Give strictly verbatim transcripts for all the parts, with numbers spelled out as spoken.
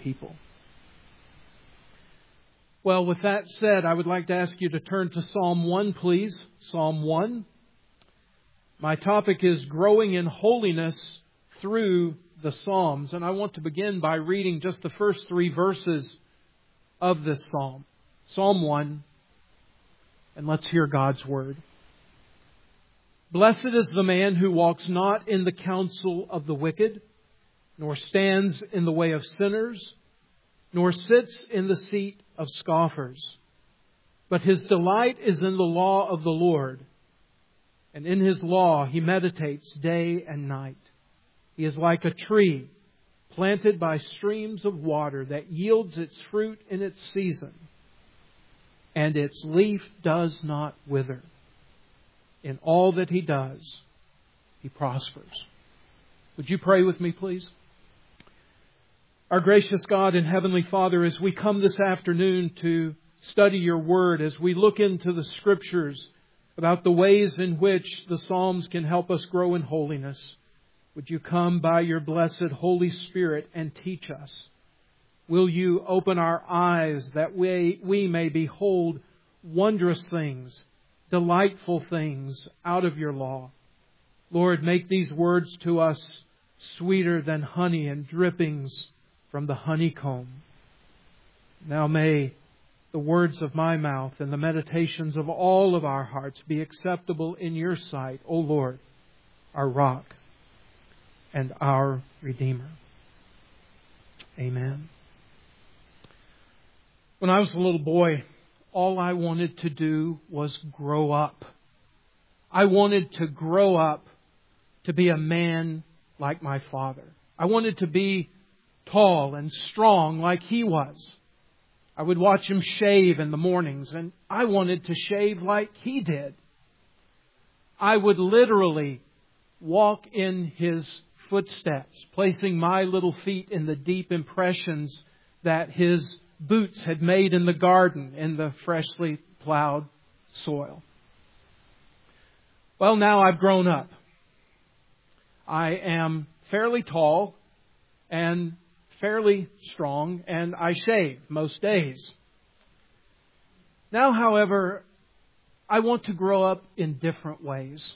people. Well, with that said, I would like to ask you to turn to Psalm one, please. Psalm one. My topic is growing in holiness through the Psalms. And I want to begin by reading just the first three verses of this psalm. Psalm one. And let's hear God's word. Blessed is the man who walks not in the counsel of the wicked, nor stands in the way of sinners, nor sits in the seat of scoffers. But his delight is in the law of the Lord, and in His law he meditates day and night. He is like a tree planted by streams of water that yields its fruit in its season, and its leaf does not wither. In all that he does, he prospers. Would you pray with me, please? Our gracious God and Heavenly Father, as we come this afternoon to study Your Word, as we look into the Scriptures about the ways in which the Psalms can help us grow in holiness, would You come by Your blessed Holy Spirit and teach us? Will You open our eyes that we, we may behold wondrous things, delightful things out of Your law? Lord, make these words to us sweeter than honey and drippings from the honeycomb. Now may the words of my mouth and the meditations of all of our hearts be acceptable in Your sight, O Lord, our rock and our Redeemer. Amen. When I was a little boy, all I wanted to do was grow up. I wanted to grow up to be a man like my father. I wanted to be tall and strong like he was. I would watch him shave in the mornings, and I wanted to shave like he did. I would literally walk in his footsteps, placing my little feet in the deep impressions that his boots had made in the garden in the freshly plowed soil. Well, now I've grown up. I am fairly tall and fairly strong, and I shave most days. Now, however, I want to grow up in different ways.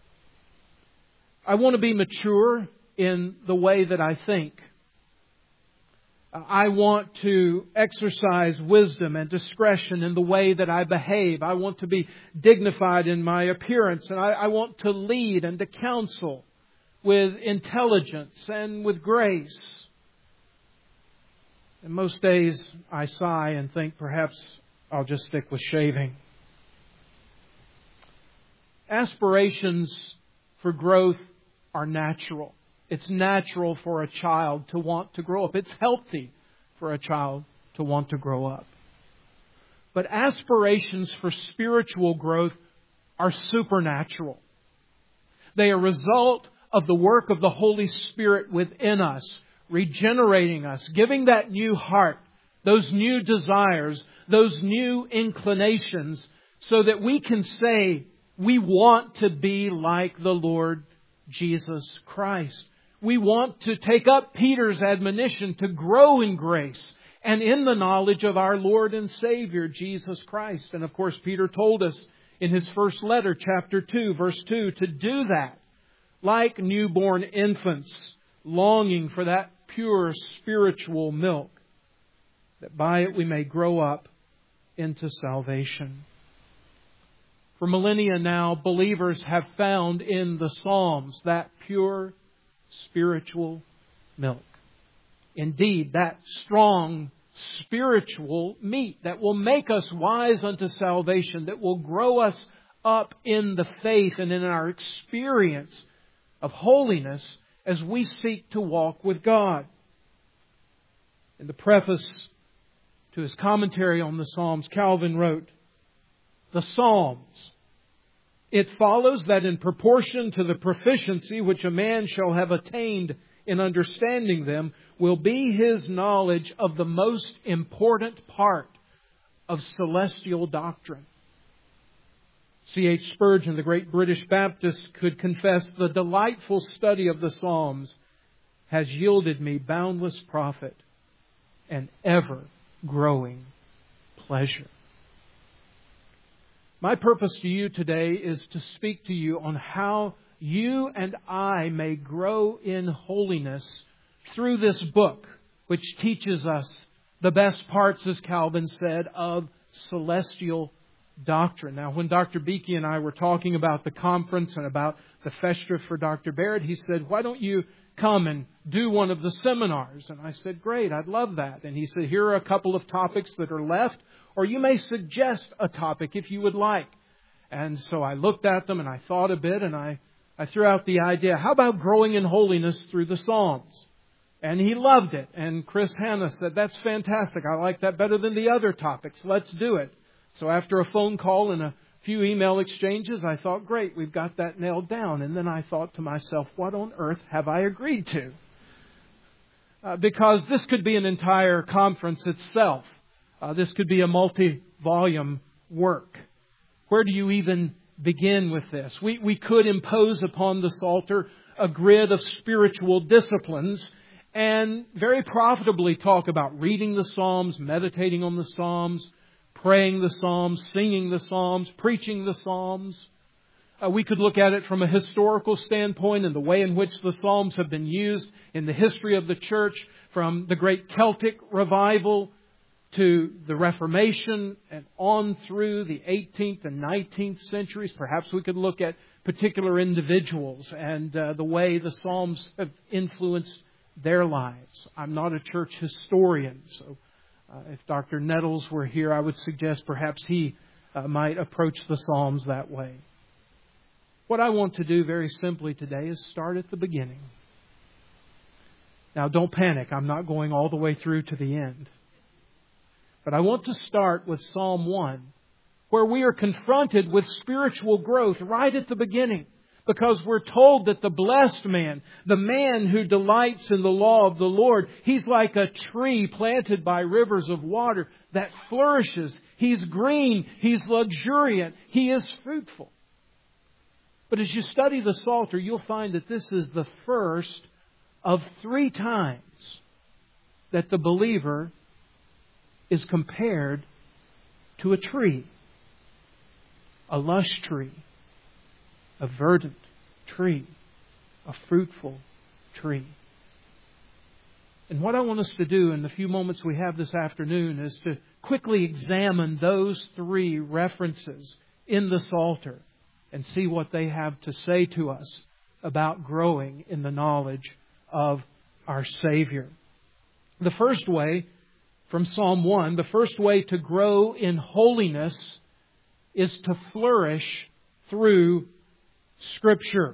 I want to be mature in the way that I think. I want to exercise wisdom and discretion in the way that I behave. I want to be dignified in my appearance, and I, I want to lead and to counsel with intelligence and with grace. And most days I sigh and think perhaps I'll just stick with shaving. Aspirations for growth are natural. It's natural for a child to want to grow up. It's healthy for a child to want to grow up. But aspirations for spiritual growth are supernatural. They are a result of the work of the Holy Spirit within us, regenerating us, giving that new heart, those new desires, those new inclinations, so that we can say we want to be like the Lord Jesus Christ. We want to take up Peter's admonition to grow in grace and in the knowledge of our Lord and Savior, Jesus Christ. And of course, Peter told us in his first letter, chapter two, verse two, to do that like newborn infants, longing for that pure spiritual milk, that by it we may grow up into salvation. For millennia now, believers have found in the Psalms that pure spiritual milk. Indeed, that strong spiritual meat that will make us wise unto salvation, that will grow us up in the faith and in our experience of holiness as we seek to walk with God. In the preface to his commentary on the Psalms, Calvin wrote, "The Psalms, it follows that in proportion to the proficiency which a man shall have attained in understanding them, will be his knowledge of the most important part of celestial doctrine." C H Spurgeon, the great British Baptist, could confess, "The delightful study of the Psalms has yielded me boundless profit and ever-growing pleasure. My purpose to you today is to speak to you on how you and I may grow in holiness through this book, which teaches us the best parts, as Calvin said, of celestial doctrine. Now, when Doctor Beakey and I were talking about the conference and about the Festa for Doctor Barrett, he said, why don't you come and do one of the seminars? And I said, great, I'd love that. And he said, here are a couple of topics that are left, or you may suggest a topic if you would like. And so I looked at them and I thought a bit, and I, I threw out the idea, how about growing in holiness through the Psalms? And he loved it. And Chris Hanna said, that's fantastic. I like that better than the other topics. Let's do it. So after a phone call and a few email exchanges, I thought, great, we've got that nailed down. And then I thought to myself, what on earth have I agreed to? Uh, because this could be an entire conference itself. Uh, this could be a multi-volume work. Where do you even begin with this? We, we could impose upon the Psalter a grid of spiritual disciplines and very profitably talk about reading the Psalms, meditating on the Psalms, praying the Psalms, singing the Psalms, preaching the Psalms. Uh, we could look at it from a historical standpoint and the way in which the Psalms have been used in the history of the church, from the great Celtic revival to the Reformation and on through the eighteenth and nineteenth centuries. Perhaps we could look at particular individuals and uh, the way the Psalms have influenced their lives. I'm not a church historian, so uh, if Doctor Nettles were here, I would suggest perhaps he uh, might approach the Psalms that way. What I want to do very simply today is start at the beginning. Now, don't panic. I'm not going all the way through to the end. But I want to start with Psalm one, where we are confronted with spiritual growth right at the beginning. Because we're told that the blessed man, the man who delights in the law of the Lord, he's like a tree planted by rivers of water that flourishes. He's green. He's luxuriant. He is fruitful. But as you study the Psalter, you'll find that this is the first of three times that the believer is compared to a tree. A lush tree. A verdant tree, a fruitful tree. And what I want us to do in the few moments we have this afternoon is to quickly examine those three references in the Psalter and see what they have to say to us about growing in the knowledge of our Savior. The first way, from Psalm one, the first way to grow in holiness is to flourish through Scripture.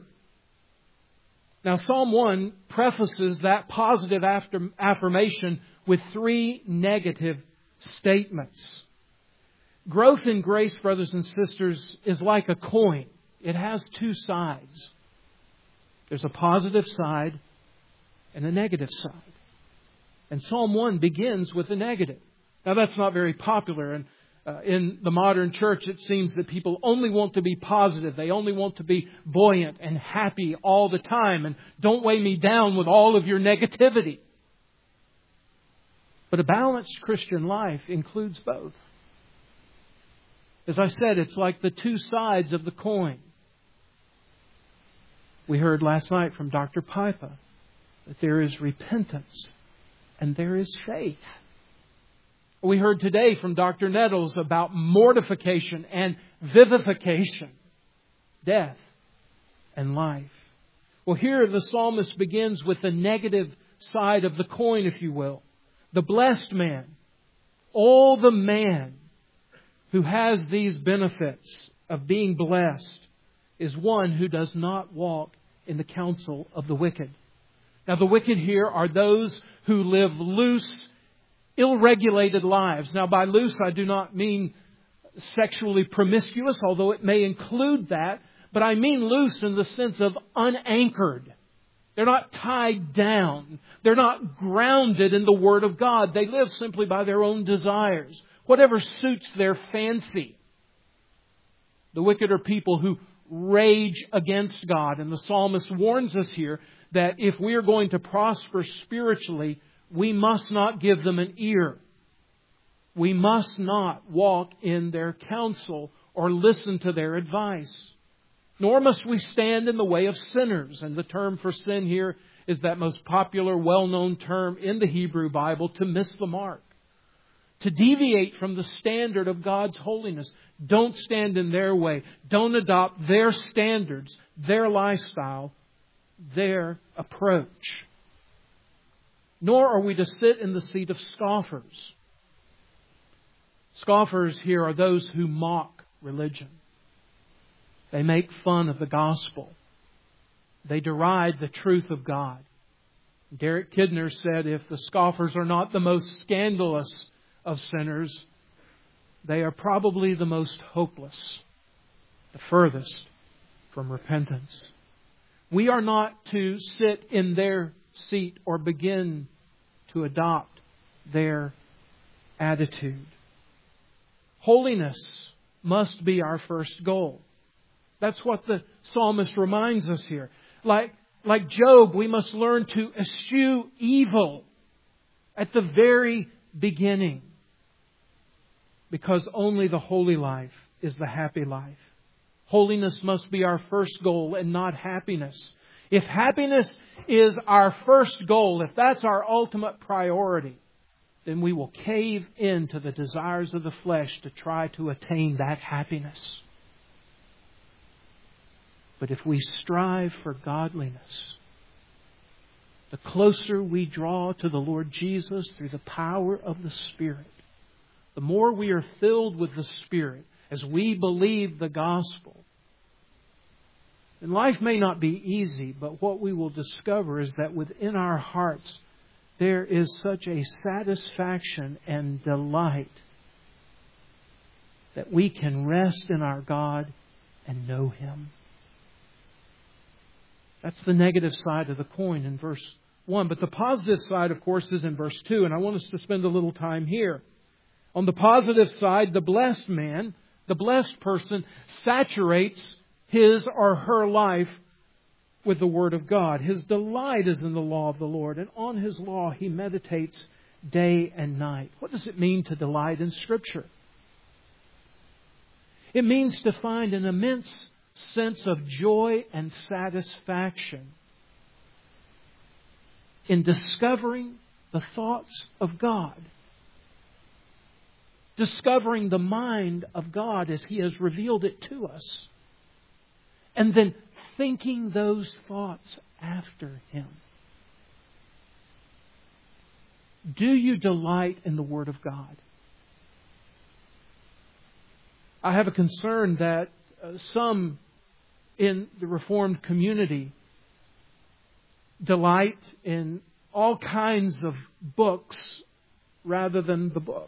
Now, Psalm one prefaces that positive after, affirmation with three negative statements. Growth in grace, brothers and sisters, is like a coin. It has two sides. There's a positive side and a negative side. And Psalm one begins with the negative. Now, that's not very popular, and Uh, in the modern church, it seems that people only want to be positive. They only want to be buoyant and happy all the time. And don't weigh me down with all of your negativity. But a balanced Christian life includes both. As I said, it's like the two sides of the coin. We heard last night from Doctor Pipa that there is repentance and there is faith. We heard today from Doctor Nettles about mortification and vivification, death and life. Well, here the psalmist begins with the negative side of the coin, if you will. The blessed man, all the man who has these benefits of being blessed, is one who does not walk in the counsel of the wicked. Now, the wicked here are those who live loose, ill-regulated lives. Now, by loose, I do not mean sexually promiscuous, although it may include that. But I mean loose in the sense of unanchored. They're not tied down. They're not grounded in the Word of God. They live simply by their own desires, whatever suits their fancy. The wicked are people who rage against God. And the psalmist warns us here that if we are going to prosper spiritually, we must not give them an ear. We must not walk in their counsel or listen to their advice. Nor must we stand in the way of sinners. And the term for sin here is that most popular, well-known term in the Hebrew Bible, to miss the mark. To deviate from the standard of God's holiness. Don't stand in their way. Don't adopt their standards, their lifestyle, their approach. Nor are we to sit in the seat of scoffers. Scoffers here are those who mock religion. They make fun of the gospel. They deride the truth of God. Derek Kidner said, if the scoffers are not the most scandalous of sinners, they are probably the most hopeless, the furthest from repentance. We are not to sit in their seat or begin to adopt their attitude. Holiness must be our first goal. That's what the psalmist reminds us here. Like, like Job, we must learn to eschew evil at the very beginning. Because only the holy life is the happy life. Holiness must be our first goal and not happiness. If happiness is our first goal, if that's our ultimate priority, then we will cave into the desires of the flesh to try to attain that happiness. But if we strive for godliness, the closer we draw to the Lord Jesus through the power of the Spirit, the more we are filled with the Spirit as we believe the gospel. And life may not be easy, but what we will discover is that within our hearts there is such a satisfaction and delight that we can rest in our God and know Him. That's the negative side of the coin in verse one. But the positive side, of course, is in verse two. And I want us to spend a little time here. On the positive side, the blessed man, the blessed person, saturates his or her life with the Word of God. His delight is in the law of the Lord, and on His law he meditates day and night. What does it mean to delight in Scripture? It means to find an immense sense of joy and satisfaction in discovering the thoughts of God. Discovering the mind of God as He has revealed it to us. And then thinking those thoughts after Him. Do you delight in the Word of God? I have a concern that uh, some in the Reformed community delight in all kinds of books rather than the book.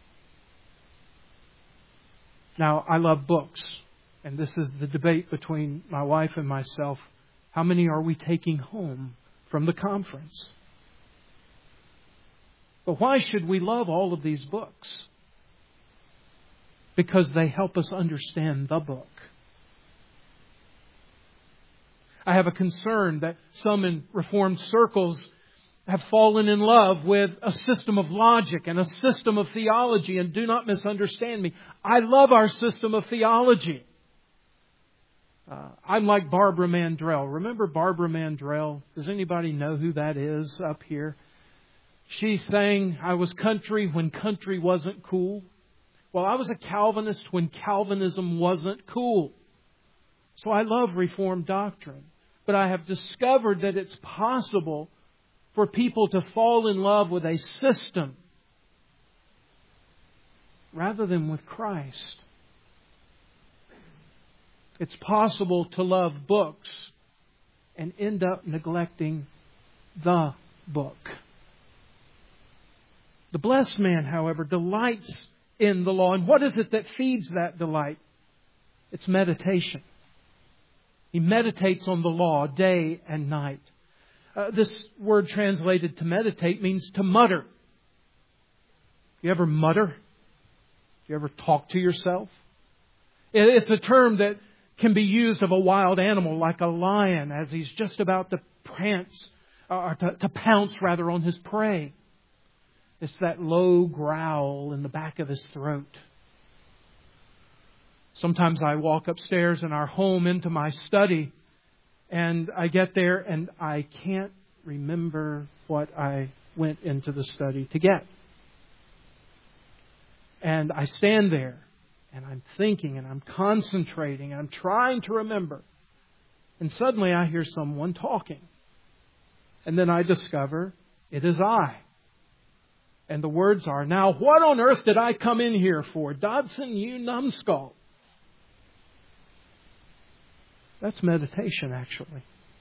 Now, I love books, and this is the debate between my wife and myself. How many are we taking home from the conference? But why should we love all of these books? Because they help us understand the book. I have a concern that some in Reformed circles have fallen in love with a system of logic and a system of theology. And do not misunderstand me. I love our system of theology. Uh, I'm like Barbara Mandrell. Remember Barbara Mandrell? Does anybody know who that is up here? She sang, I was country when country wasn't cool. Well, I was a Calvinist when Calvinism wasn't cool. So I love Reformed doctrine. But I have discovered that it's possible for people to fall in love with a system rather than with Christ. It's possible to love books and end up neglecting the book. The blessed man, however, delights in the law. And what is it that feeds that delight? It's meditation. He meditates on the law day and night. Uh, this word translated to meditate means to mutter. You ever mutter? You ever talk to yourself? It's a term that can be used of a wild animal like a lion as he's just about to prance, or to, to pounce rather on his prey. It's that low growl in the back of his throat. Sometimes I walk upstairs in our home into my study, and I get there and I can't remember what I went into the study to get. And I stand there and I'm thinking and I'm concentrating and I'm trying to remember. And suddenly I hear someone talking. And then I discover it is I. And the words are, "Now what on earth did I come in here for? Dodson, you numbskull." That's meditation, actually.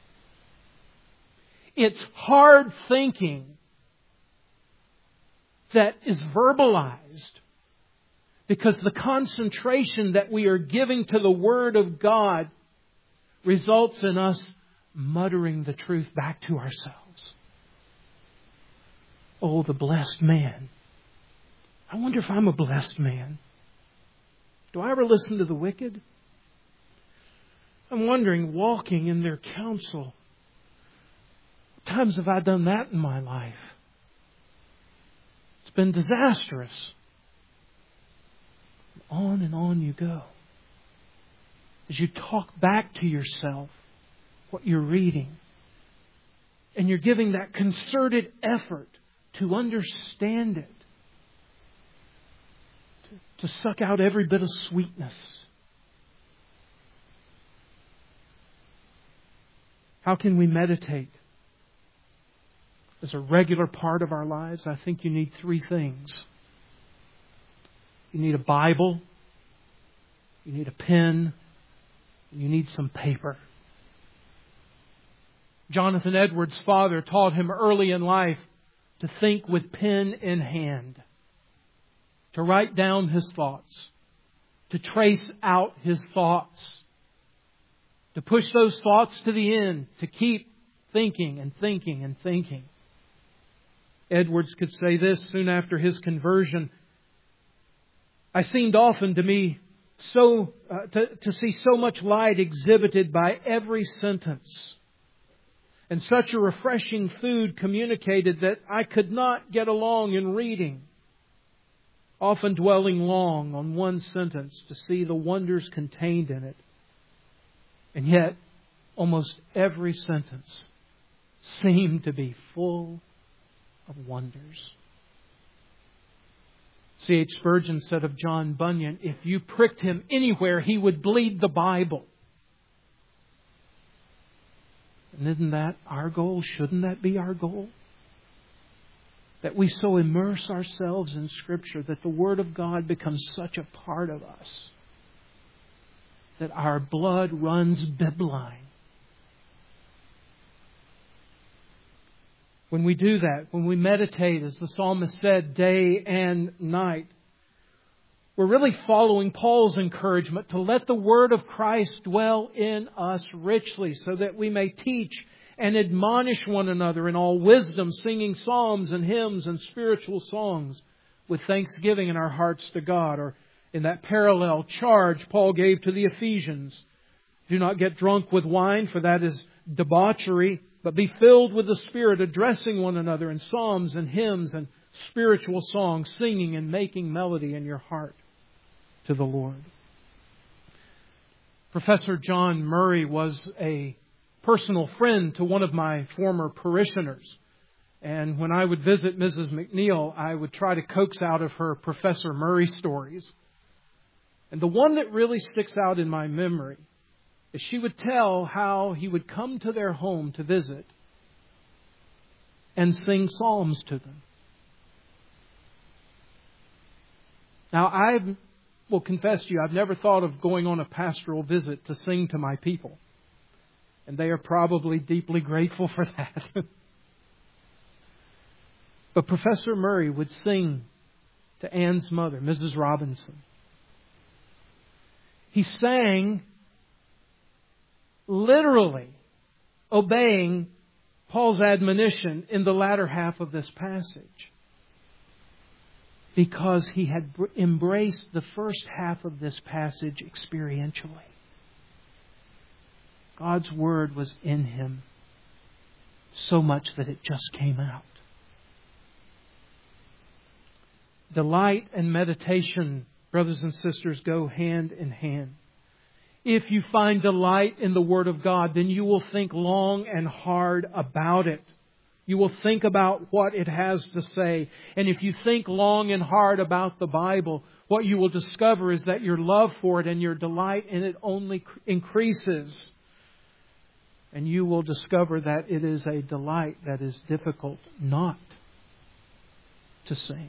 It's hard thinking that is verbalized because the concentration that we are giving to the Word of God results in us muttering the truth back to ourselves. Oh, the blessed man. I wonder if I'm a blessed man. Do I ever listen to the wicked? I'm wondering, walking in their counsel, what times have I done that in my life? It's been disastrous. On and on you go. As you talk back to yourself what you're reading, and you're giving that concerted effort to understand it, to, to suck out every bit of sweetness. How can we meditate as a regular part of our lives? I think you need three things. You need a Bible, you need a pen, and you need some paper. Jonathan Edwards' father taught him early in life to think with pen in hand, to write down his thoughts, to trace out his thoughts, to push those thoughts to the end, to keep thinking and thinking and thinking. Edwards could say this soon after his conversion: "I seemed often to me so uh, to, to see so much light exhibited by every sentence, and such a refreshing food communicated that I could not get along in reading, often dwelling long on one sentence to see the wonders contained in it. And yet, almost every sentence seemed to be full of wonders." C H Spurgeon said of John Bunyan, if you pricked him anywhere, he would bleed the Bible. And isn't that our goal? Shouldn't that be our goal? That we so immerse ourselves in Scripture that the Word of God becomes such a part of us that our blood runs bibline. When we do that, when we meditate, as the psalmist said, day and night, we're really following Paul's encouragement to let the Word of Christ dwell in us richly so that we may teach and admonish one another in all wisdom, singing psalms and hymns and spiritual songs with thanksgiving in our hearts to God. Or in that parallel charge Paul gave to the Ephesians, do not get drunk with wine, for that is debauchery, but be filled with the Spirit, addressing one another in psalms and hymns and spiritual songs, singing and making melody in your heart to the Lord. Professor John Murray was a personal friend to one of my former parishioners. And when I would visit Missus McNeil, I would try to coax out of her Professor Murray stories. And the one that really sticks out in my memory is she would tell how he would come to their home to visit and sing psalms to them. Now, I will confess to you, I've never thought of going on a pastoral visit to sing to my people. And they are probably deeply grateful for that. But Professor Murray would sing to Anne's mother, Missus Robinson. He sang literally obeying Paul's admonition in the latter half of this passage, because he had embraced the first half of this passage experientially. God's Word was in him so much that it just came out. Delight and meditation, brothers and sisters, go hand in hand. If you find delight in the Word of God, then you will think long and hard about it. You will think about what it has to say. And if you think long and hard about the Bible, what you will discover is that your love for it and your delight in it only increases. And you will discover that it is a delight that is difficult not to sing.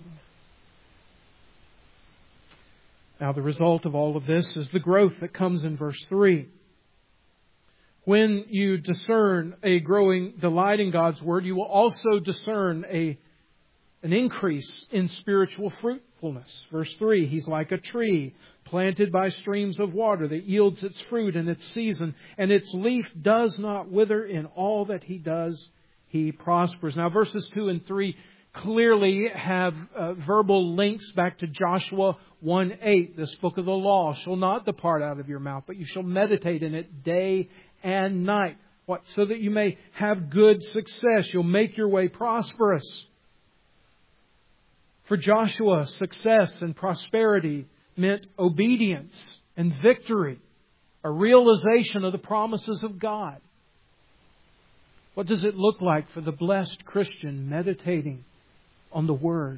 Now, the result of all of this is the growth that comes in verse three. When you discern a growing delight in God's Word, you will also discern a, an increase in spiritual fruitfulness. Verse three, He's like a tree planted by streams of water that yields its fruit in its season, and its leaf does not wither. In all that He does, He prospers. Now, verses two and three clearly have uh, verbal links back to Joshua one eight. This book of the law shall not depart out of your mouth, but you shall meditate in it day and night. What? So that you may have good success. You'll make your way prosperous. For Joshua, success and prosperity meant obedience and victory, a realization of the promises of God. What does it look like for the blessed Christian meditating on the Word?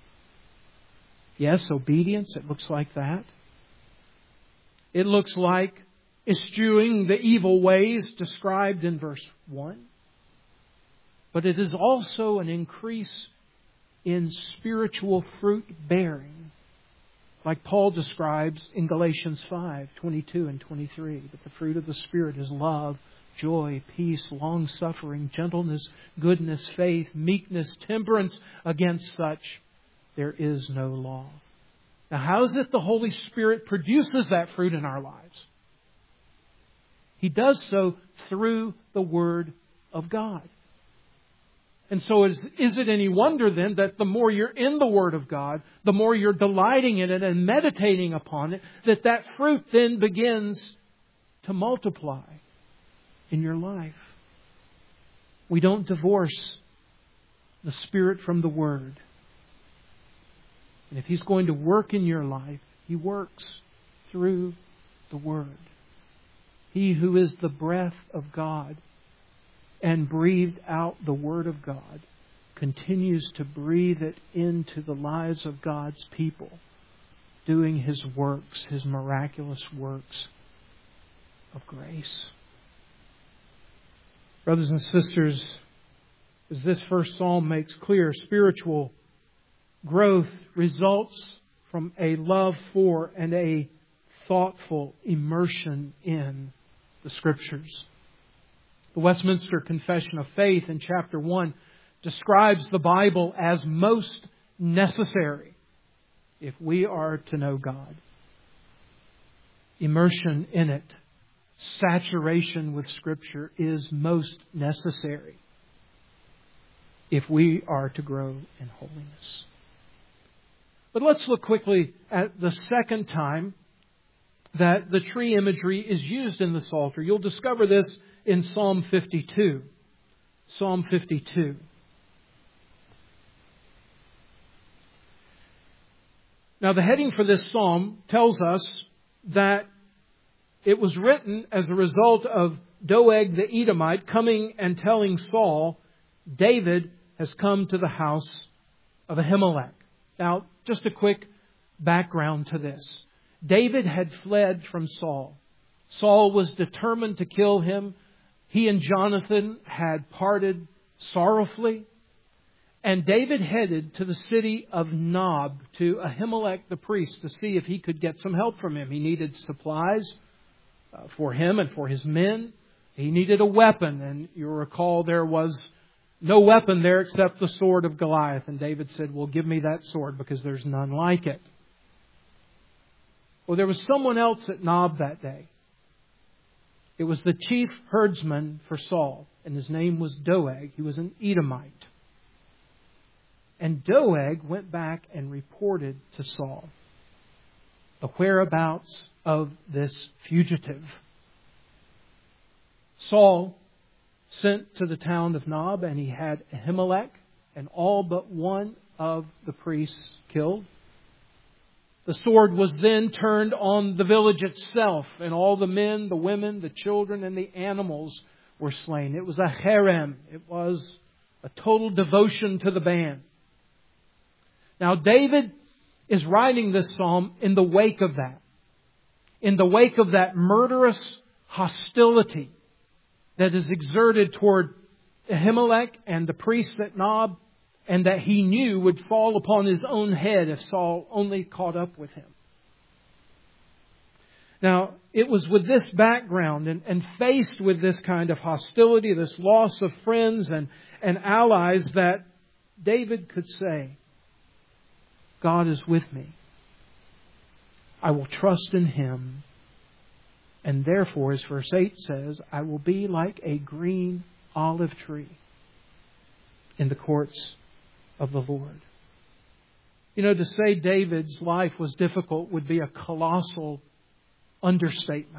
Yes, obedience, it looks like that. It looks like eschewing the evil ways described in verse one. But it is also an increase in spiritual fruit bearing, like Paul describes in Galatians five, twenty-two and twenty-three. But the fruit of the Spirit is love, joy, peace, long-suffering, gentleness, goodness, faith, meekness, temperance. Against such there is no law. Now, how is it the Holy Spirit produces that fruit in our lives? He does so through the Word of God. And so is, is it any wonder then that the more you're in the Word of God, the more you're delighting in it and meditating upon it, that that fruit then begins to multiply in your life? We don't divorce the Spirit from the Word. And if He's going to work in your life, He works through the Word. He who is the breath of God and breathed out the Word of God continues to breathe it into the lives of God's people, doing His works, His miraculous works of grace. Brothers and sisters, as this first psalm makes clear, spiritual growth results from a love for and a thoughtful immersion in the Scriptures. The Westminster Confession of Faith in chapter one describes the Bible as most necessary if we are to know God. Immersion in it, saturation with Scripture is most necessary if we are to grow in holiness. But let's look quickly at the second time that the tree imagery is used in the Psalter. You'll discover this in Psalm fifty-two. Psalm fifty-two. Now, the heading for this psalm tells us that it was written as a result of Doeg the Edomite coming and telling Saul, David has come to the house of Ahimelech. Now, just a quick background to this. David had fled from Saul. Saul was determined to kill him. He and Jonathan had parted sorrowfully. And David headed to the city of Nob to Ahimelech the priest to see if he could get some help from him. He needed supplies uh, for him and for his men. He needed a weapon. And you'll recall there was no weapon there except the sword of Goliath. And David said, well, give me that sword because there's none like it. Well, there was someone else at Nob that day. It was the chief herdsman for Saul, and his name was Doeg. He was an Edomite. And Doeg went back and reported to Saul the whereabouts of this fugitive. Saul sent to the town of Nob, and he had Ahimelech and all but one of the priests killed. The sword was then turned on the village itself, and all the men, the women, the children, and the animals were slain. It was a harem. It was a total devotion to the ban. Now, David is writing this psalm in the wake of that. In the wake of that murderous hostility that is exerted toward Ahimelech and the priests at Nob, and that he knew would fall upon his own head if Saul only caught up with him. Now, it was with this background and, and faced with this kind of hostility, this loss of friends and, and allies, that David could say, God is with me. I will trust in Him. And therefore, as verse eight says, I will be like a green olive tree in the courts of the Lord. You know, to say David's life was difficult would be a colossal understatement.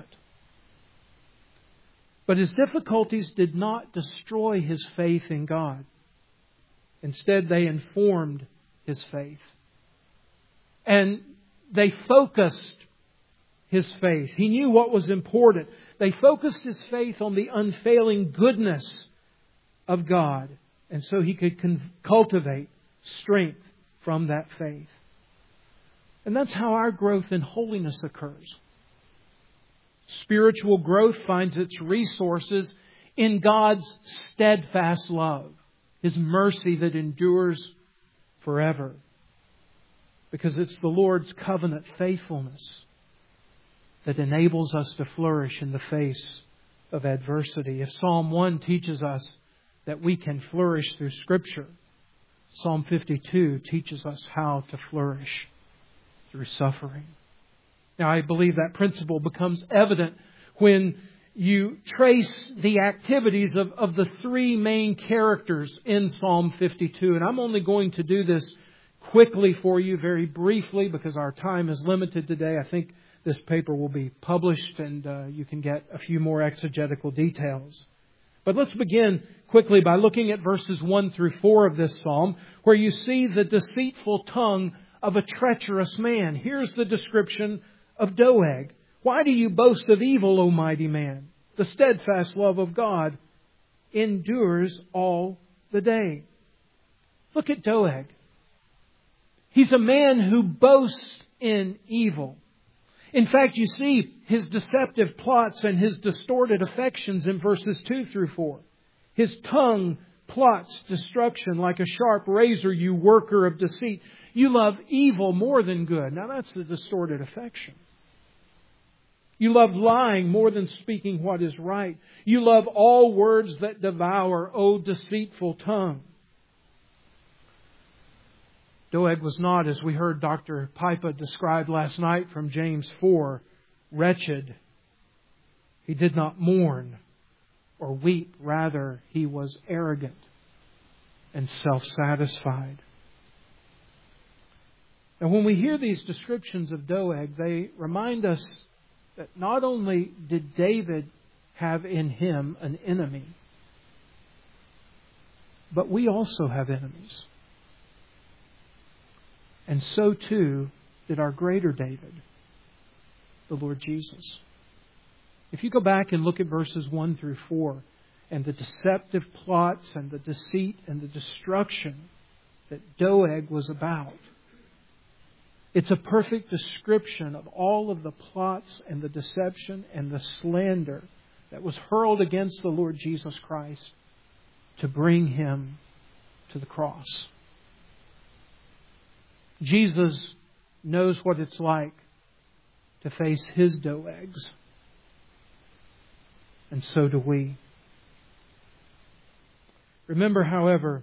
But his difficulties did not destroy his faith in God. Instead, they informed his faith. And they focused his faith. He knew what was important. They focused his faith on the unfailing goodness of God. And so he could con- cultivate strength from that faith. And that's how our growth in holiness occurs. Spiritual growth finds its resources in God's steadfast love, His mercy that endures forever. Because it's the Lord's covenant faithfulness that enables us to flourish in the face of adversity. If Psalm one teaches us that we can flourish through Scripture, Psalm fifty-two teaches us how to flourish through suffering. Now, I believe that principle becomes evident when you trace the activities of, of the three main characters in Psalm fifty-two. And I'm only going to do this quickly for you, very briefly, because our time is limited today. I think this paper will be published and uh, you can get a few more exegetical details. But let's begin quickly by looking at verses one through four of this psalm, where you see the deceitful tongue of a treacherous man. Here's the description of Doeg. Why do you boast of evil, O mighty man? The steadfast love of God endures all the day. Look at Doeg. He's a man who boasts in evil. In fact, you see his deceptive plots and his distorted affections in verses two through four. His tongue plots destruction like a sharp razor, you worker of deceit. You love evil more than good. Now that's a distorted affection. You love lying more than speaking what is right. You love all words that devour, O deceitful tongue. Doeg was not, as we heard Doctor Pipa describe last night from James four, wretched. He did not mourn or weep. Rather, he was arrogant and self-satisfied. And when we hear these descriptions of Doeg, they remind us that not only did David have in him an enemy, but we also have enemies. And so too did our greater David, the Lord Jesus. If you go back and look at verses one through four, and the deceptive plots and the deceit and the destruction that Doeg was about, it's a perfect description of all of the plots and the deception and the slander that was hurled against the Lord Jesus Christ to bring Him to the cross. Jesus knows what it's like to face His Doegs. And so do we. Remember, however,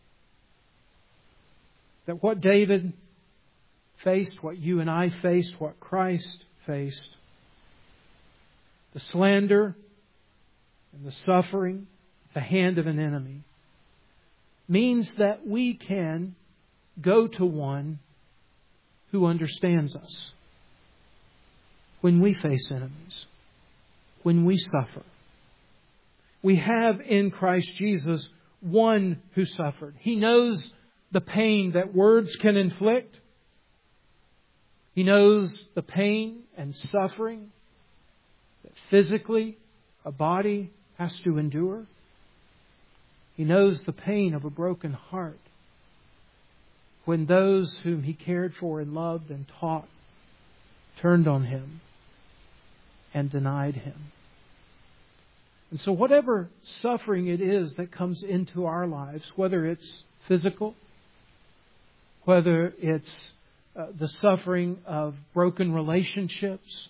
that what David faced, what you and I faced, what Christ faced, the slander and the suffering at the hand of an enemy, means that we can go to one who understands us when we face enemies, when we suffer. We have in Christ Jesus one who suffered. He knows the pain that words can inflict. He He knows the pain and suffering that physically a body has to endure. He knows the pain of a broken heart when those whom He cared for and loved and taught turned on Him and denied Him. And so whatever suffering it is that comes into our lives, whether it's physical, whether it's uh, the suffering of broken relationships,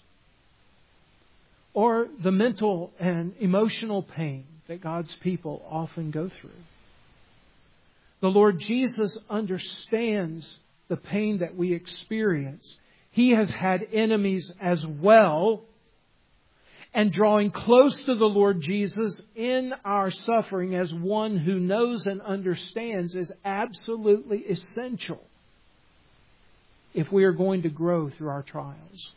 or the mental and emotional pain that God's people often go through, the Lord Jesus understands the pain that we experience. He has had enemies as well. And drawing close to the Lord Jesus in our suffering as one who knows and understands is absolutely essential if we are going to grow through our trials.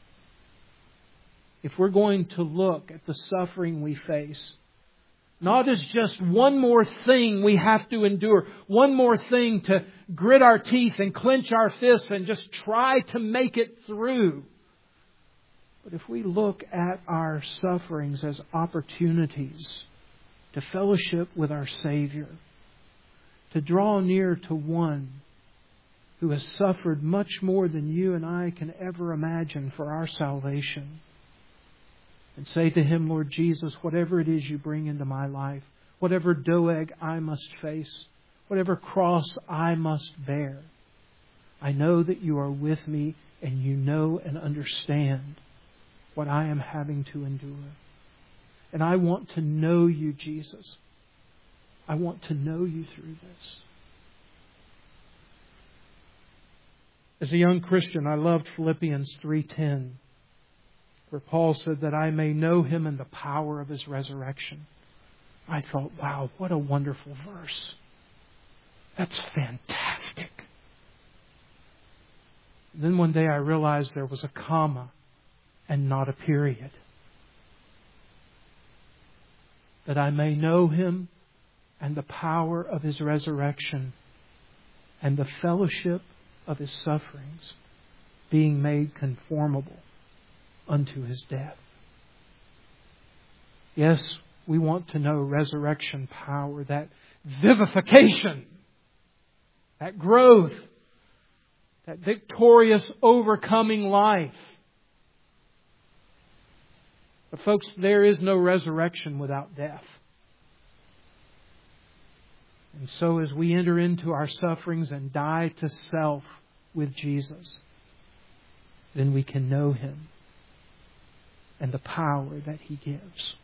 If we're going to look at the suffering we face, not as just one more thing we have to endure, one more thing to grit our teeth and clench our fists and just try to make it through. But if we look at our sufferings as opportunities to fellowship with our Savior, to draw near to one who has suffered much more than you and I can ever imagine for our salvation, and say to Him, Lord Jesus, whatever it is you bring into my life, whatever doeg I must face, whatever cross I must bear, I know that you are with me and you know and understand what I am having to endure. And I want to know you, Jesus. I want to know you through this. As a young Christian, I loved Philippians three ten, where Paul said that I may know Him in the power of His resurrection. I thought, wow, what a wonderful verse. That's fantastic. And then one day I realized there was a comma and not a period. That I may know Him and the power of His resurrection and the fellowship of His sufferings, being made conformable unto His death. Yes, we want to know resurrection power, that vivification, that growth, that victorious overcoming life. But folks, there is no resurrection without death. And so as we enter into our sufferings and die to self with Jesus, then we can know Him and the power that He gives.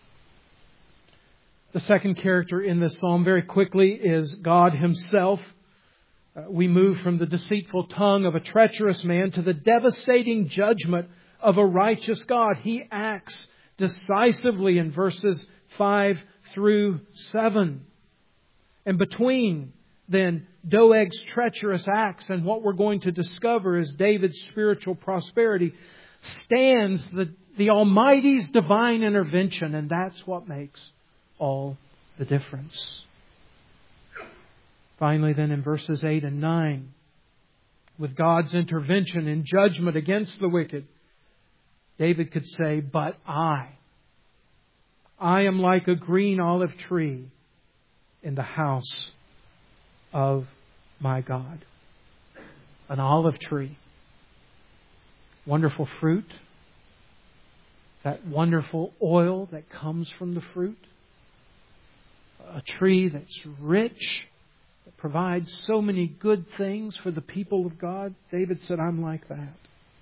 The second character in this psalm very quickly is God Himself. Uh, we move from the deceitful tongue of a treacherous man to the devastating judgment of a righteous God. He acts decisively in verses five through seven. And between then Doeg's treacherous acts and what we're going to discover is David's spiritual prosperity stands the, the Almighty's divine intervention, and that's what makes all the difference. Finally then in verses eight and nine, with God's intervention in judgment against the wicked, David could say, but I, I am like a green olive tree in the house of my God. An olive tree. Wonderful fruit. That wonderful oil that comes from the fruit. A tree that's rich, that provides so many good things for the people of God. David said, I'm like that.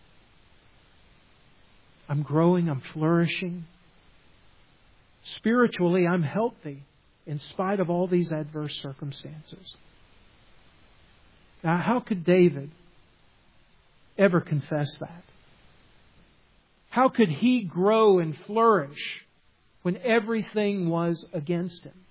I'm growing, I'm flourishing. Spiritually, I'm healthy in spite of all these adverse circumstances. Now, how could David ever confess that? How could he grow and flourish when everything was against him?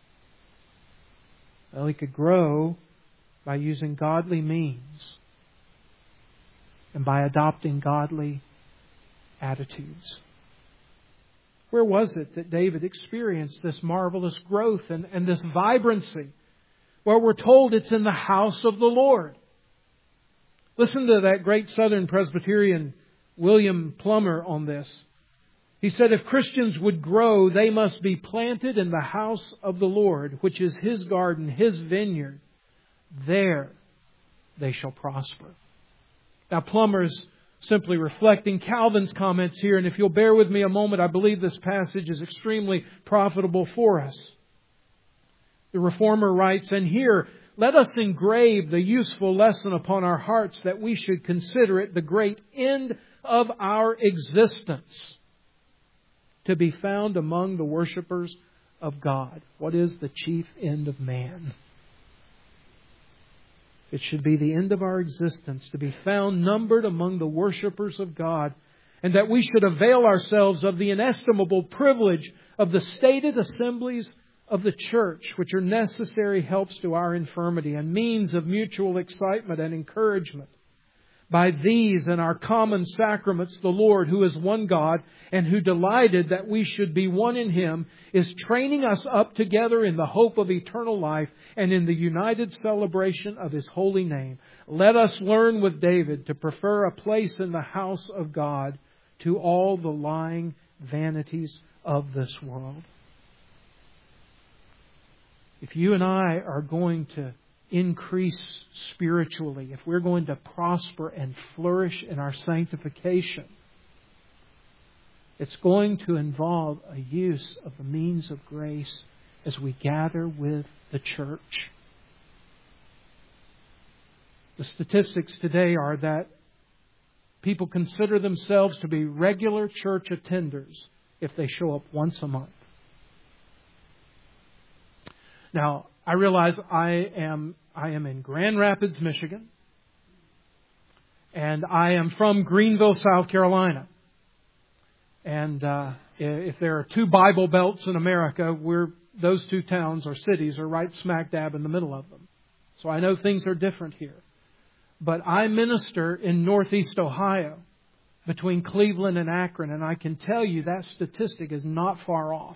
Well, he could grow by using godly means and by adopting godly attitudes. Where was it that David experienced this marvelous growth and, and this vibrancy? Well, we're told it's in the house of the Lord. Listen to that great Southern Presbyterian William Plummer on this. He said, if Christians would grow, they must be planted in the house of the Lord, which is His garden, His vineyard. There they shall prosper. Now, Plummer's simply reflecting Calvin's comments here, and if you'll bear with me a moment, I believe this passage is extremely profitable for us. The Reformer writes, and here, let us engrave the useful lesson upon our hearts that we should consider it the great end of our existence to be found among the worshipers of God. What is the chief end of man? It should be the end of our existence to be found numbered among the worshipers of God, and that we should avail ourselves of the inestimable privilege of the stated assemblies of the church, which are necessary helps to our infirmity and means of mutual excitement and encouragement. By these and our common sacraments, the Lord, who is one God and who delighted that we should be one in Him, is training us up together in the hope of eternal life and in the united celebration of His holy name. Let us learn with David to prefer a place in the house of God to all the lying vanities of this world. If you and I are going to increase spiritually, if we're going to prosper and flourish in our sanctification, it's going to involve a use of the means of grace as we gather with the church. The statistics today are that people consider themselves to be regular church attenders if they show up once a month. Now, I realize I am I am in Grand Rapids, Michigan, and I am from Greenville, South Carolina. And uh, if there are two Bible belts in America, we're those two towns or cities are right smack dab in the middle of them. So I know things are different here. But I minister in Northeast Ohio, between Cleveland and Akron, and I can tell you that statistic is not far off.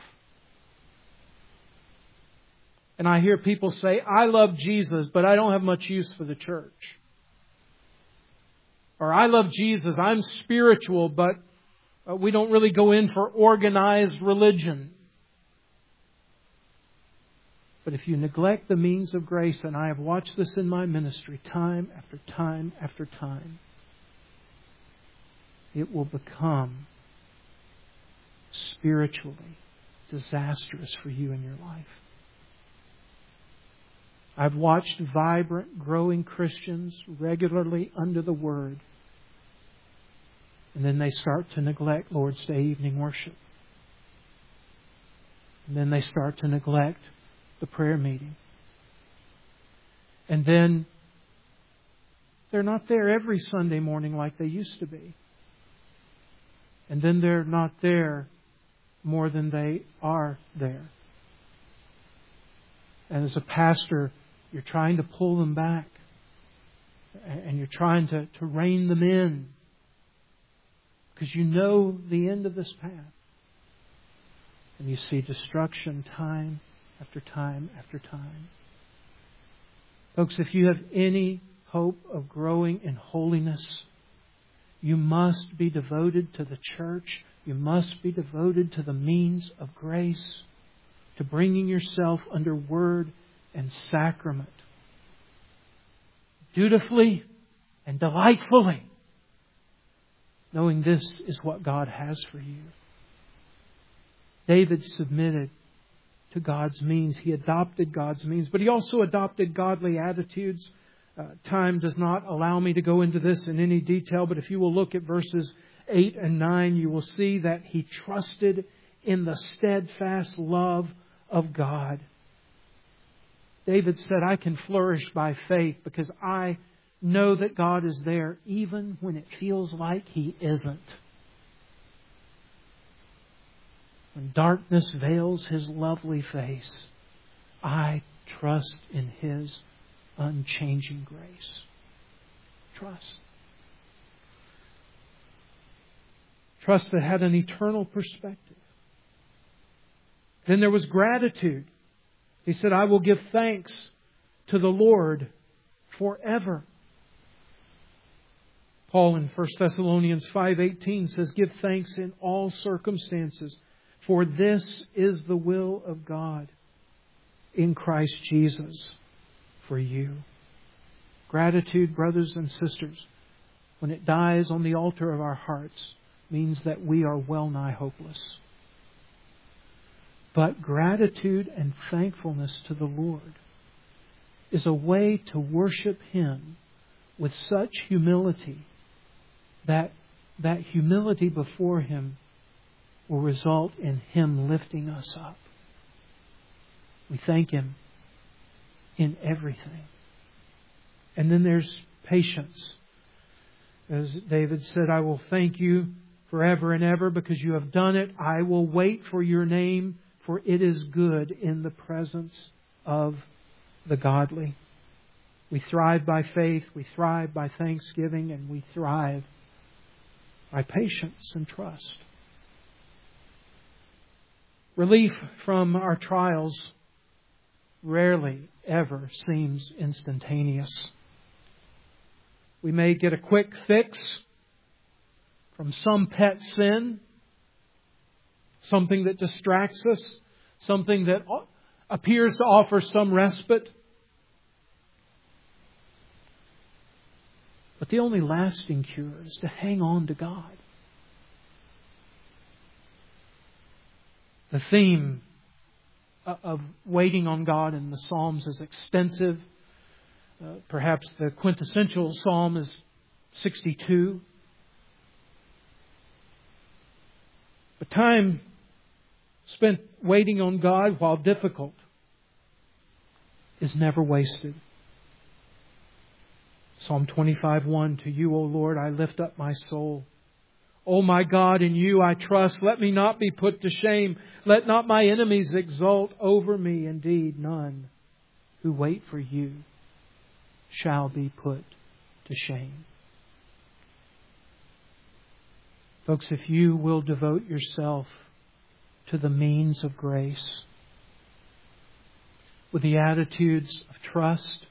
And I hear people say, I love Jesus, but I don't have much use for the church. Or I love Jesus, I'm spiritual, but we don't really go in for organized religion. But if you neglect the means of grace, and I have watched this in my ministry time after time after time, it will become spiritually disastrous for you in your life. I've watched vibrant, growing Christians regularly under the Word. And then they start to neglect Lord's Day evening worship. And then they start to neglect the prayer meeting. And then they're not there every Sunday morning like they used to be. And then they're not there more than they are there. And as a pastor, you're trying to pull them back. And you're trying to, to rein them in. Because you know the end of this path. And you see destruction time after time after time. Folks, if you have any hope of growing in holiness, you must be devoted to the church. You must be devoted to the means of grace, to bringing yourself under word and sacrament, dutifully and delightfully, knowing this is what God has for you. David submitted to God's means. He adopted God's means, but he also adopted godly attitudes. Uh, time does not allow me to go into this in any detail, but if you will look at verses eight and nine, you will see that he trusted in the steadfast love of God. David said, I can flourish by faith because I know that God is there even when it feels like He isn't. When darkness veils His lovely face, I trust in His unchanging grace. Trust. Trust that had an eternal perspective. Then there was gratitude. He said, I will give thanks to the Lord forever. Paul in First Thessalonians five eighteen says, "Give thanks in all circumstances, for this is the will of God in Christ Jesus for you." Gratitude, brothers and sisters, when it dies on the altar of our hearts, means that we are well nigh hopeless. But gratitude and thankfulness to the Lord is a way to worship Him with such humility that that humility before Him will result in Him lifting us up. We thank Him in everything. And then there's patience. As David said, "I will thank you forever and ever because you have done it. I will wait for your name, for it is good in the presence of the godly." We thrive by faith, we thrive by thanksgiving, and we thrive by patience and trust. Relief from our trials rarely ever seems instantaneous. We may get a quick fix from some pet sin, something that distracts us, something that appears to offer some respite. But the only lasting cure is to hang on to God. The theme of waiting on God in the Psalms is extensive. Uh, perhaps the quintessential psalm is sixty-two. But time spent waiting on God, while difficult, is never wasted. Psalm twenty-five one, "To you, O Lord, I lift up my soul. O my God, in you I trust. Let me not be put to shame. Let not my enemies exult over me. Indeed, none who wait for you shall be put to shame." Folks, if you will devote yourself to the means of grace with the attitudes of trust,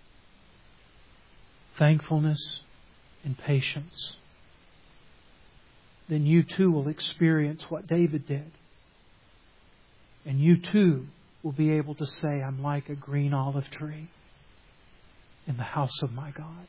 thankfulness, and patience, then you too will experience what David did. And you too will be able to say, "I'm like a green olive tree in the house of my God."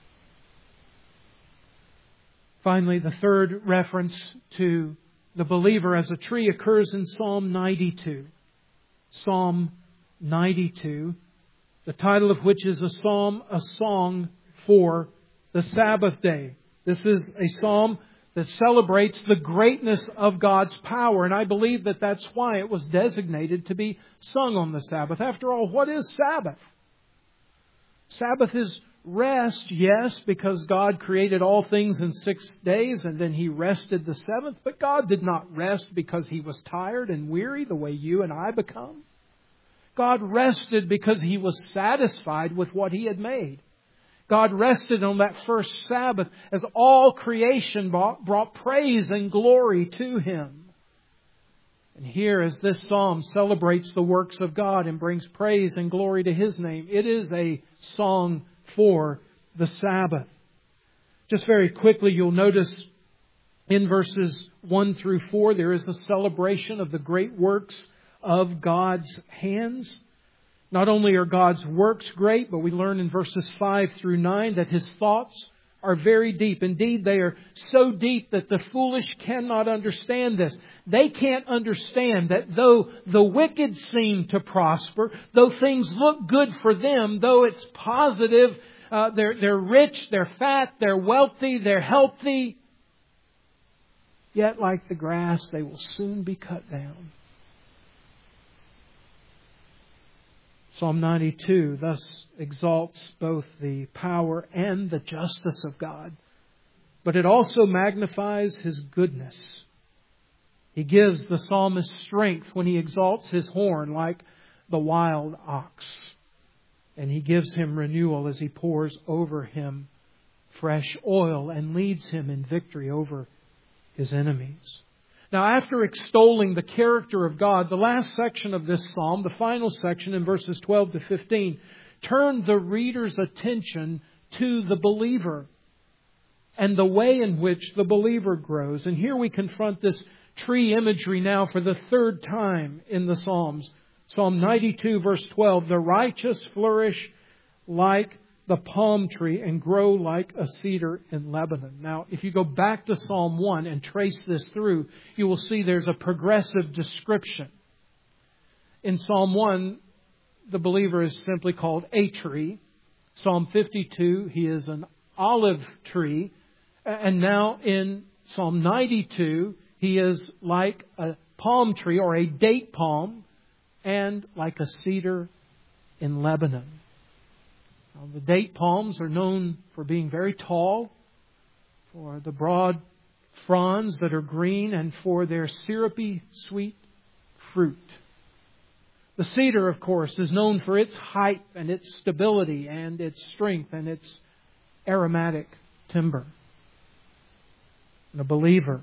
Finally, the third reference to the believer as a tree occurs in Psalm ninety-two. Psalm ninety-two, the title of which is a psalm, a song for the Sabbath day. This is a psalm that celebrates the greatness of God's power. And I believe that that's why it was designated to be sung on the Sabbath. After all, what is Sabbath? Sabbath is rest, yes, because God created all things in six days and then He rested the seventh. But God did not rest because He was tired and weary the way you and I become. God rested because He was satisfied with what He had made. God rested on that first Sabbath as all creation brought, brought praise and glory to Him. And here, as this psalm celebrates the works of God and brings praise and glory to His name, it is a song for the Sabbath. Just very quickly, you'll notice in verses one through four, there is a celebration of the great works of God's hands. Not only are God's works great, but we learn in verses five through nine that His thoughts are very deep. Indeed, they are so deep that the foolish cannot understand this. They can't understand that though the wicked seem to prosper, though things look good for them, though it's positive, uh, they're, they're rich, they're fat, they're wealthy, they're healthy, yet like the grass, they will soon be cut down. Psalm ninety-two thus exalts both the power and the justice of God, but it also magnifies His goodness. He gives the psalmist strength when he exalts his horn like the wild ox, and He gives him renewal as He pours over him fresh oil and leads him in victory over his enemies. Now, after extolling the character of God, the last section of this psalm, the final section in verses twelve to fifteen, turned the reader's attention to the believer. and the way in which the believer grows. And here we confront this tree imagery now for the third time in the Psalms. Psalm ninety-two, verse twelve, the righteous flourish like the palm tree and grow like a cedar in Lebanon. Now, if you go back to Psalm one and trace this through, you will see there's a progressive description. In Psalm one, the believer is simply called a tree. Psalm fifty-two, he is an olive tree. And now in Psalm ninety-two, he is like a palm tree or a date palm and like a cedar in Lebanon. Now, the date palms are known for being very tall, for the broad fronds that are green, and for their syrupy, sweet fruit. The cedar, of course, is known for its height and its stability and its strength and its aromatic timber. And a believer,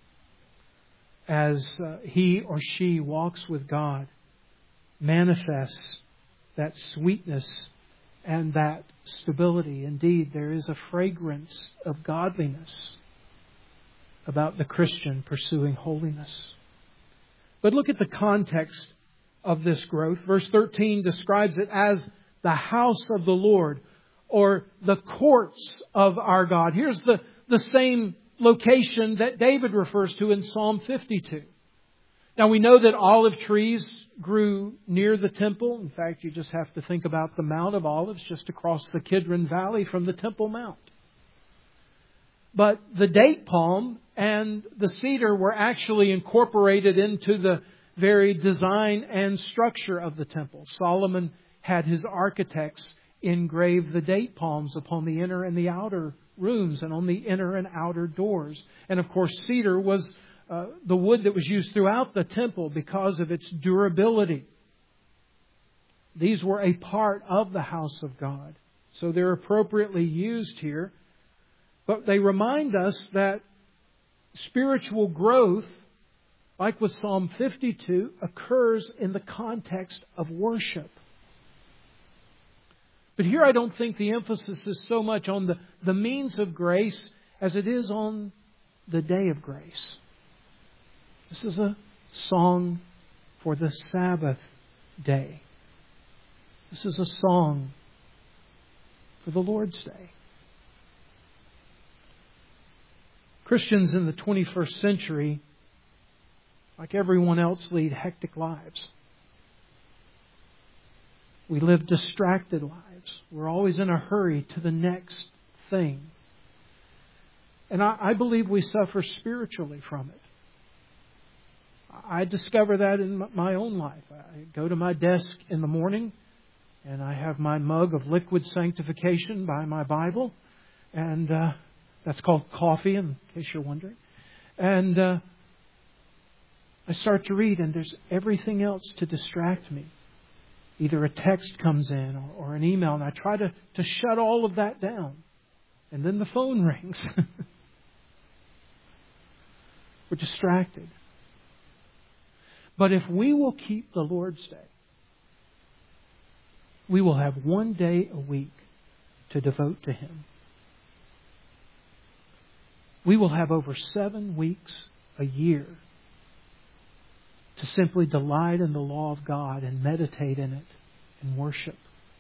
as uh, he or she walks with God, manifests that sweetness and that stability. Indeed, there is a fragrance of godliness about the Christian pursuing holiness. But look at the context of this growth. Verse thirteen describes it as the house of the Lord, or the courts of our God. Here's the, the same location that David refers to in Psalm fifty-two. Now we know that olive trees grew near the temple. In fact, you just have to think about the Mount of Olives just across the Kidron Valley from the Temple Mount. But the date palm and the cedar were actually incorporated into the very design and structure of the temple. Solomon had his architects engrave the date palms upon the inner and the outer rooms and on the inner and outer doors. And of course, cedar was uh, the wood that was used throughout the temple because of its durability. These were a part of the house of God. So they're appropriately used here. But they remind us that spiritual growth, like with Psalm fifty-two, occurs in the context of worship. But here I don't think the emphasis is so much on the, the means of grace as it is on the day of grace. This is a song for the Sabbath day. This is a song for the Lord's Day. Christians in the twenty-first century, like everyone else, lead hectic lives. We live distracted lives. We're always in a hurry to the next thing. And I, I believe we suffer spiritually from it. I discover that in my own life. I go to my desk in the morning and I have my mug of liquid sanctification by my Bible. And uh, that's called coffee, in case you're wondering. And uh, I start to read, and there's everything else to distract me. Either a text comes in or, or an email, and I try to, to shut all of that down. And then the phone rings. We're distracted. But if we will keep the Lord's Day, we will have one day a week to devote to Him. We will have over seven weeks a year to simply delight in the law of God and meditate in it and worship.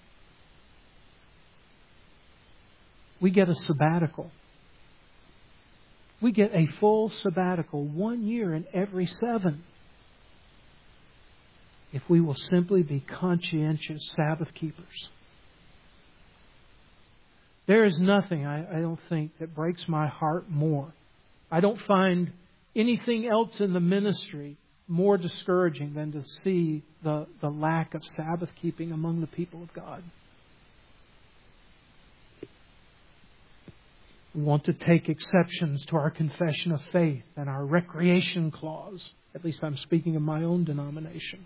We get a sabbatical. We get a full sabbatical, one year in every seven, if we will simply be conscientious Sabbath keepers. There is nothing, I, I don't think, that breaks my heart more. I don't find anything else in the ministry more discouraging than to see the, the lack of Sabbath keeping among the people of God. We want to take exceptions to our confession of faith and our recreation clause. At least I'm speaking of my own denomination.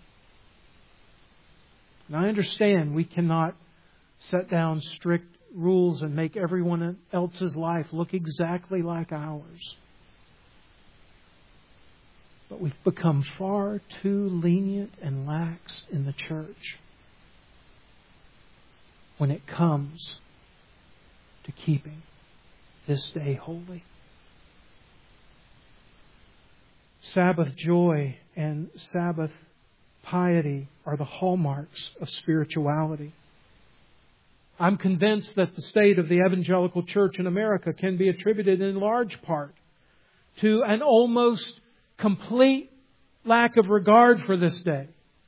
And I understand we cannot set down strict rules and make everyone else's life look exactly like ours. But we've become far too lenient and lax in the church when it comes to keeping this day holy. Sabbath joy and Sabbath piety are the hallmarks of spirituality. I'm convinced that the state of the evangelical church in America can be attributed in large part to an almost complete lack of regard for this day.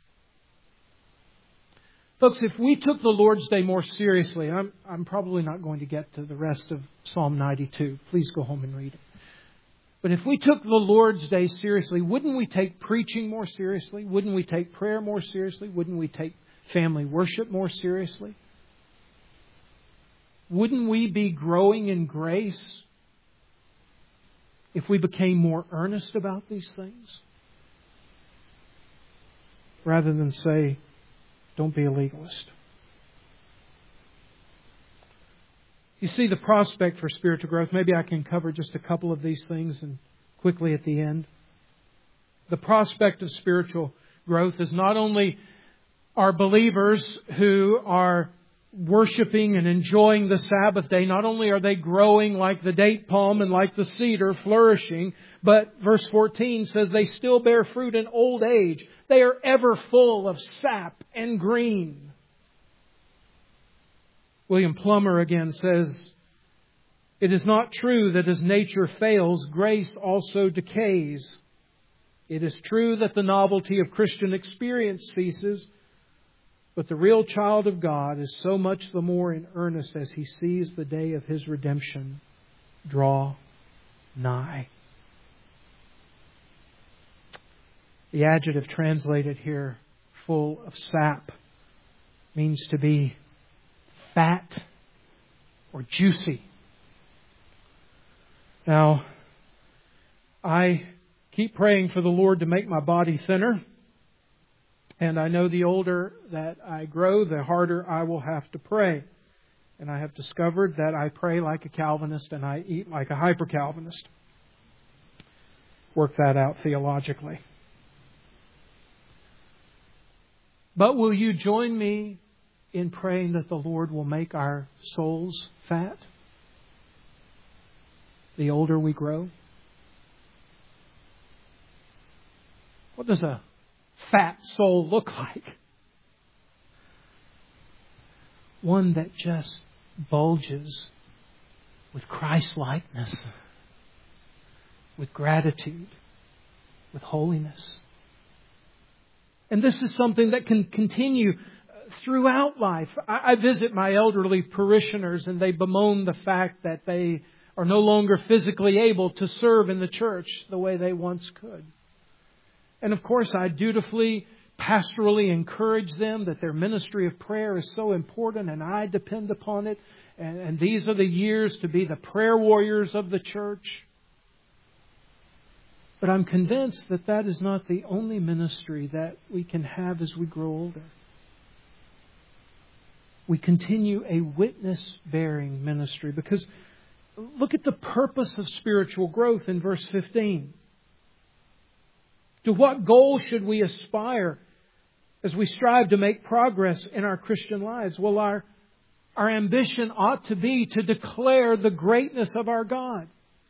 Folks, if we took the Lord's Day more seriously, I'm, I'm probably not going to get to the rest of Psalm ninety-two. Please go home and read it. But if we took the Lord's Day seriously, wouldn't we take preaching more seriously? Wouldn't we take prayer more seriously? Wouldn't we take family worship more seriously? Wouldn't we be growing in grace if we became more earnest about these things? Rather than say, don't be a legalist. You see the prospect for spiritual growth. Maybe I can cover just a couple of these things and quickly at the end. The prospect of spiritual growth is not only our believers who are worshiping and enjoying the Sabbath day, not only are they growing like the date palm and like the cedar, flourishing, but verse fourteen says they still bear fruit in old age. They are ever full of sap and green. William Plummer again says, it is not true that as nature fails, grace also decays. It is true that the novelty of Christian experience ceases, but the real child of God is so much the more in earnest as he sees the day of his redemption draw nigh. The adjective translated here, full of sap, means to be fat or juicy. Now, I keep praying for the Lord to make my body thinner. And I know the older that I grow, the harder I will have to pray. And I have discovered that I pray like a Calvinist and I eat like a hyper-Calvinist. Work that out theologically. But will you join me in praying that the Lord will make our souls fat the older we grow? What does a fat soul look like? One that just bulges with Christ-likeness, with gratitude, with holiness. And this is something that can continue throughout life. I, I visit my elderly parishioners and they bemoan the fact that they are no longer physically able to serve in the church the way they once could. And of course, I dutifully, pastorally encourage them that their ministry of prayer is so important and I depend upon it. And, and these are the years to be the prayer warriors of the church. But I'm convinced that that is not the only ministry that we can have as we grow older. We continue a witness-bearing ministry because look at the purpose of spiritual growth in verse fifteen. To what goal should we aspire as we strive to make progress in our Christian lives? Well, our, our ambition ought to be to declare the greatness of our God.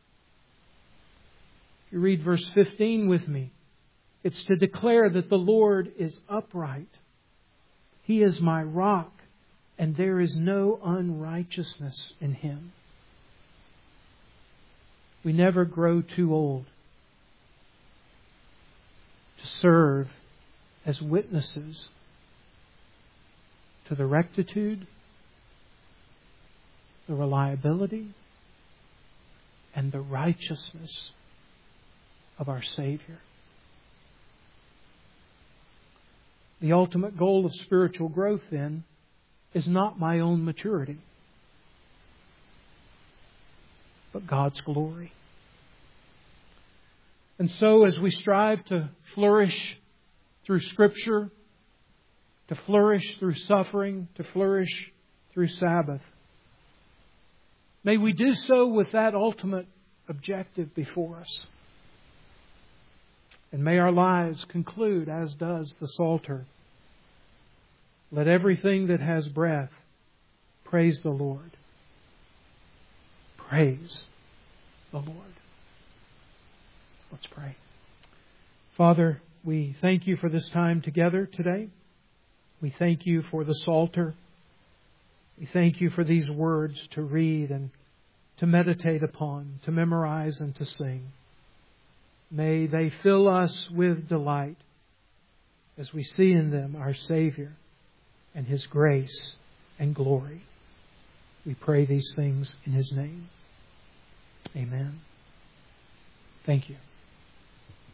If you read verse fifteen with me, it's to declare that the Lord is upright. He is my rock, and there is no unrighteousness in Him. We never grow too old to serve as witnesses to the rectitude, the reliability, and the righteousness of our Savior. The ultimate goal of spiritual growth, then, is not my own maturity, but God's glory. And so as we strive to flourish through Scripture, to flourish through suffering, to flourish through Sabbath, may we do so with that ultimate objective before us. And may our lives conclude as does the Psalter. Let everything that has breath praise the Lord. Praise the Lord. Let's pray. Father, we thank You for this time together today. We thank You for the Psalter. We thank You for these words to read and to meditate upon, to memorize and to sing. May they fill us with delight as we see in them our Savior and His grace and glory. We pray these things in His name. Amen. Thank you.